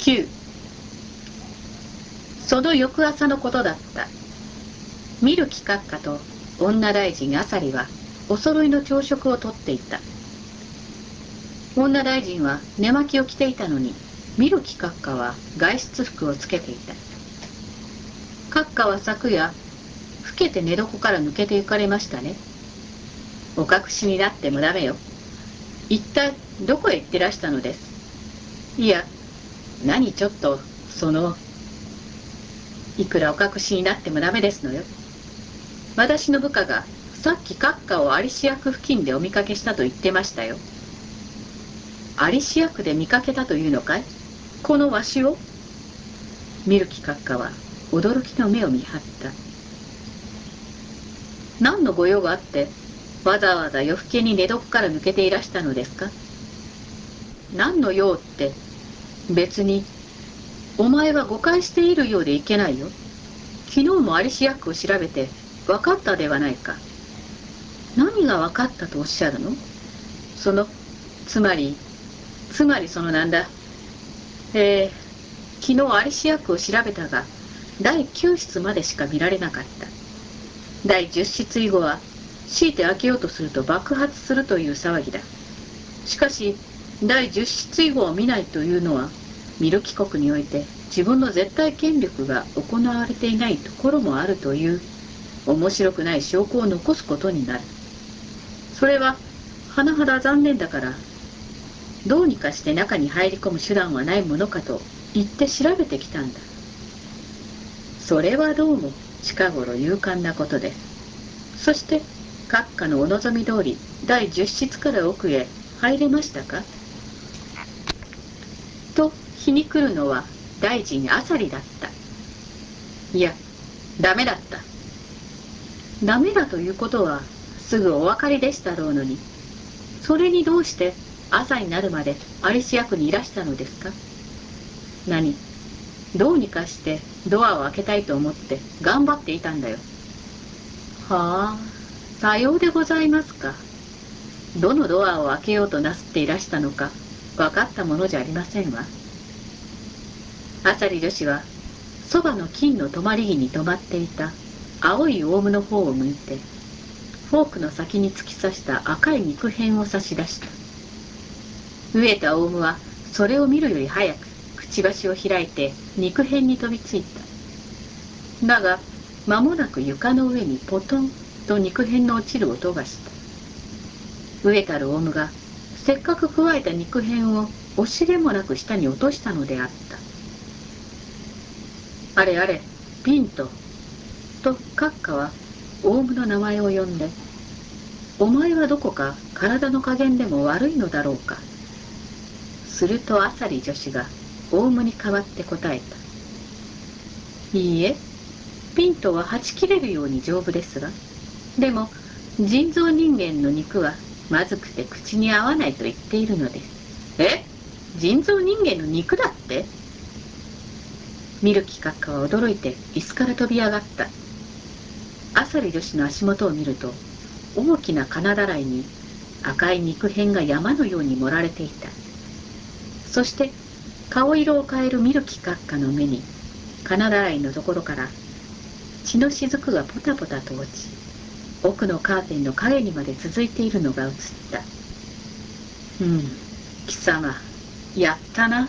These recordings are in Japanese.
9。その翌朝のことだった。見る気閣下と女大臣あさりはお揃いの朝食をとっていた。女大臣は寝巻きを着ていたのに、見る気閣下は外出服をつけていた。閣下は昨夜、老けて寝床から抜けて行かれましたね。お隠しになってもダメよ。一体どこへ行ってらしたのです？いや、何ちょっと、いくらお隠しになってもダメですのよ。私の部下がさっき閣下を有志役付近でお見かけしたと言ってましたよ。有志役で見かけたというのかい？このわしを？見る気閣下は驚きの目を見張った。何のご用があって、わざわざ夜更けに寝床から抜けていらしたのですか？何の用って、別に、お前は誤解しているようでいけないよ。昨日も有志役を調べて分かったではないか。何が分かったとおっしゃるの？つまり、なんだ。昨日有志役を調べたが、第9室までしか見られなかった。第10室以後は、強いて開けようとすると爆発するという騒ぎだ。しかし、第10室以後を見ないというのは、ミルキ国において自分の絶対権力が行われていないところもあるという、面白くない証拠を残すことになる。それは、甚だ残念だから、どうにかして中に入り込む手段はないものかと言って調べてきたんだ。それはどうも近頃勇敢なことです。そして、閣下のお望み通り第10室から奥へ入れましたか？と皮に来るのは大臣あさりだった。いや、ダメだった。ダメだということはすぐお分かりでしたろうのに、それにどうして朝になるまで有志役にいらしたのですか？どうにかしてドアを開けたいと思って頑張っていたんだよ。はあ、さようでございますか。どのドアを開けようとなすっていらしたのか分かったものじゃありませんわ。あさり女子はそばの金の止まり木に止まっていた青いオウムの方を向いて、フォークの先に突き刺した赤い肉片を差し出した。飢えたオウムはそれを見るより早くくちばしを開いて肉片に飛びついた。だが間もなく床の上にポトンと肉片の落ちる音がした。飢えたるオウムがせっかくくわえた肉片を惜しげもなく下に落としたのであった。あれあれ、ピント。と閣下はオウムの名前を呼んで、お前はどこか体の加減でも悪いのだろうか。するとあさり女子がオウムに代わって答えた。いいえ、ピントははち切れるように丈夫ですが、でも人造人間の肉はまずくて口に合わないと言っているのです。人造人間の肉だって？見る気閣下は驚いて椅子から飛び上がった。あさり女子の足元を見ると、大きな金だらいに赤い肉片が山のように盛られていた。そして顔色を変える見る気閣下の目に、金だらいのところから血の雫がポタポタと落ち、奥のカーテンの影にまで続いているのが映った。貴様、やったな。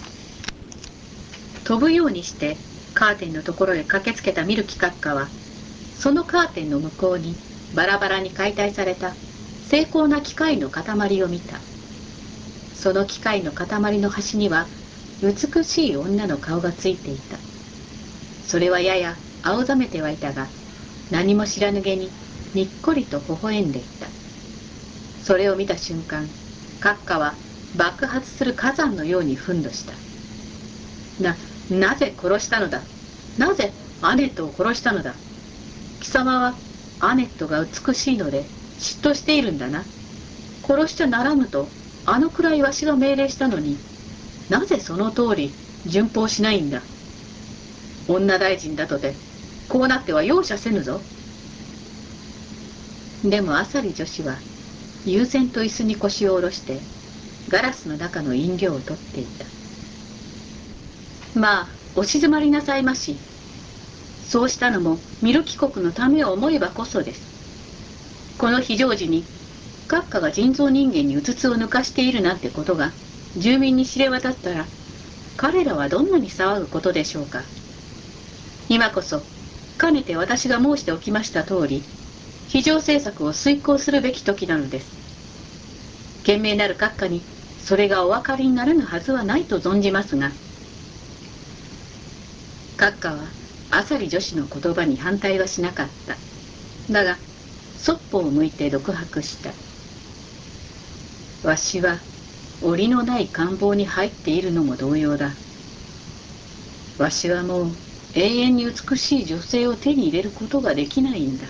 飛ぶようにしてカーテンのところへ駆けつけた見る気閣下は、そのカーテンの向こうにバラバラに解体された精巧な機械の塊を見た。その機械の塊の端には美しい女の顔がついていた。それはやや青ざめてはいたが、何も知らぬげににっこりと微笑んでいた。それを見た瞬間、閣下は爆発する火山のように憤怒した。なぜ殺したのだ？なぜアネットを殺したのだ？貴様はアネットが美しいので嫉妬しているんだな。殺しちゃならぬとあのくらいわしが命令したのに、なぜその通り順法しないんだ。女大臣だとてこうなっては容赦せぬぞ。でもあさり女子は悠然と椅子に腰を下ろしてガラスの中の飲料を取っていた。 まあ、お静まりなさいまし。そうしたのもミルキ国のためを思えばこそです。この非常時に閣下が人造人間にうつつを抜かしているなんてことが住民に知れ渡ったら、彼らはどんなに騒ぐことでしょうか。今こそかねて私が申しておきました通り、非常政策を遂行するべき時なのです。賢明なる閣下にそれがお分かりにならぬはずはないと存じますが、閣下は浅利女子の言葉に反対はしなかった。だがそっぽを向いて独白した。わしは折のない官房に入っているのも同様だ。わしはもう永遠に美しい女性を手に入れることができないんだ。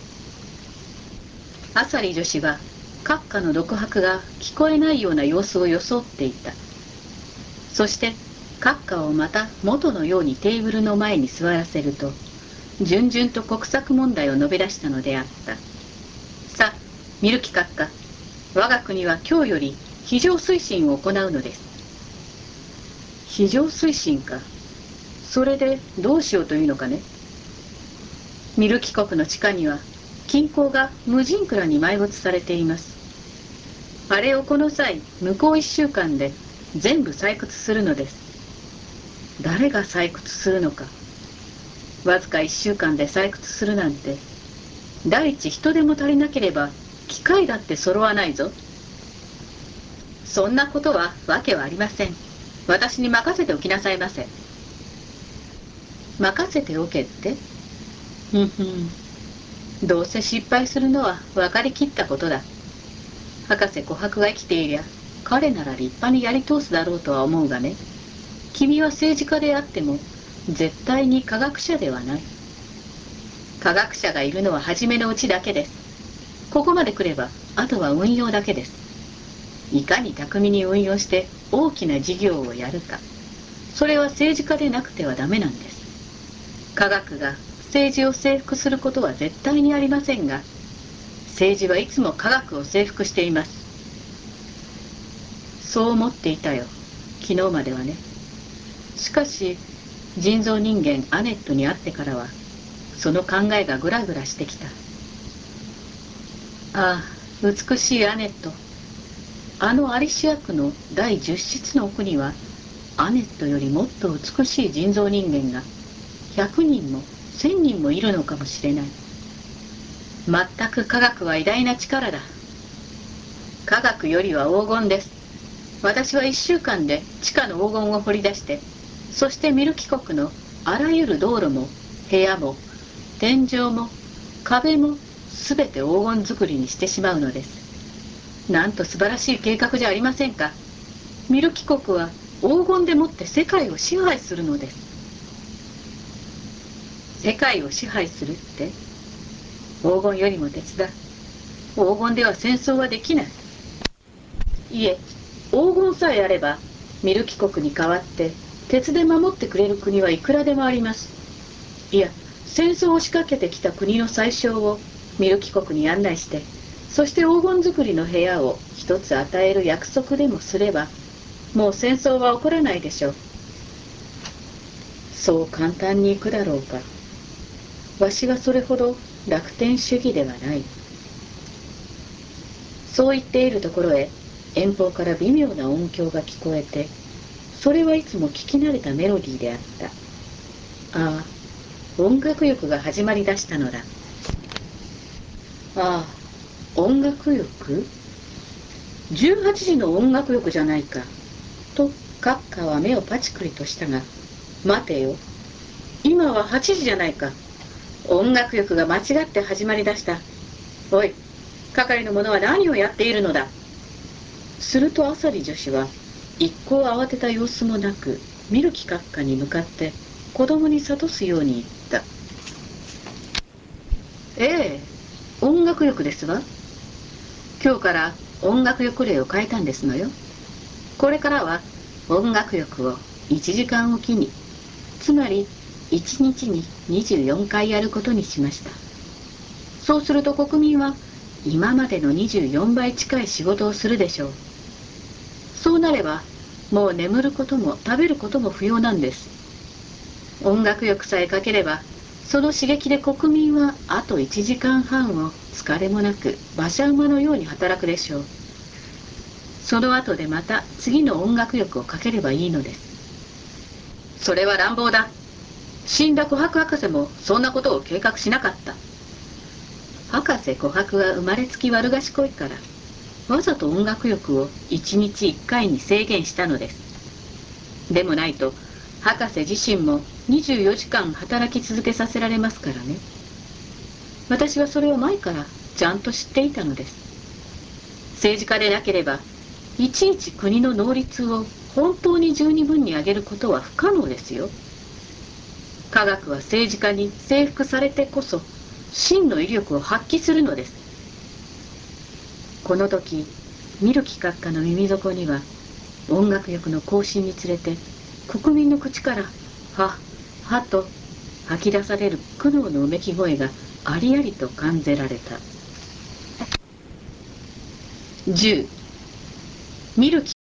浅利女子は閣下の独白が聞こえないような様子を装っていた。そして閣下をまた元のようにテーブルの前に座らせると、順々と国策問題を述べ出したのであった。さあ、ミルキ閣下、我が国は今日より非常推進を行うのです。非常推進か。それでどうしようというのかね。ミルキ国の地下には金鉱が無尽蔵に埋没されています。あれをこの際、向こう1週間で全部採掘するのです。誰が採掘するのか。わずか1週間で採掘するなんて、第一人手も足りなければ機械だって揃わないぞ。そんなことはわけはありません。私に任せておきなさいませ。任せておけって。ふんふん。どうせ失敗するのは分かりきったことだ。博士琥珀が生きていりゃ、彼なら立派にやり通すだろうとは思うがね。君は政治家であっても、絶対に科学者ではない。科学者がいるのは初めのうちだけです。ここまで来れば、あとは運用だけです。いかに巧みに運用して大きな事業をやるか。それは政治家でなくてはダメなんです。科学が政治を征服することは絶対にありませんが、政治はいつも科学を征服しています。そう思っていたよ。昨日まではね。しかし、人造人間アネットに会ってからは、その考えがぐらぐらしてきた。ああ、美しいアネット。あのアリシア区の第10室の奥には、アネットよりもっと美しい人造人間が100人も1000人もいるのかもしれない。全く科学は偉大な力だ。科学よりは黄金です。私は1週間で地下の黄金を掘り出して、そしてミルキ国のあらゆる道路も部屋も天井も壁もすべて黄金作りにしてしまうのです。なんと素晴らしい計画じゃありませんか。ミルキ国は黄金でもって世界を支配するのです。世界を支配するって、黄金よりも鉄だ。黄金では戦争はできない。いえ、黄金さえあればミルキ国に代わって鉄で守ってくれる国はいくらでもあります。いや、戦争を仕掛けてきた国の宰相をミルキ国に案内して、そして黄金作りの部屋を一つ与える約束でもすれば、もう戦争は起こらないでしょう。そう簡単にいくだろうか。わしはそれほど楽天主義ではない。そう言っているところへ、遠方から微妙な音響が聞こえて、それはいつも聞き慣れたメロディーであった。ああ、音楽浴が始まりだしたのだ。ああ、音楽浴 ?18 時の音楽浴じゃないか。と、閣下は目をパチクリとしたが、待てよ。今は8時じゃないか。音楽浴が間違って始まりだした。おい、係の者は何をやっているのだ。すると浅利女子は、一向慌てた様子もなく、ミルキ閣下に向かって子供に諭すように言った。ええ、音楽浴ですわ。今日から音楽浴令を変えたんですのよ。これからは音楽浴を1時間おきに、つまり1日に24回やることにしました。そうすると国民は今までの24倍近い仕事をするでしょう。そうなればもう眠ることも食べることも不要なんです。音楽欲さえかければ、その刺激で国民はあと1時間半を疲れもなく馬車馬のように働くでしょう。その後でまた次の音楽欲をかければいいのです。それは乱暴だ。死んだ琥珀博士もそんなことを計画しなかった。博士琥珀は生まれつき悪賢いから、わざと音楽欲を1日1回に制限したのです。でもないと、博士自身も24時間働き続けさせられますからね。私はそれを前からちゃんと知っていたのです。政治家でなければ、いちいち国の能率を本当に十二分に上げることは不可能ですよ。科学は政治家に征服されてこそ、真の威力を発揮するのです。この時、ミルキ閣下の耳底には、音楽欲の行進につれて、国民の口から、は、はと吐き出される苦悩のうめき声がありありと感じられた。10ミルキ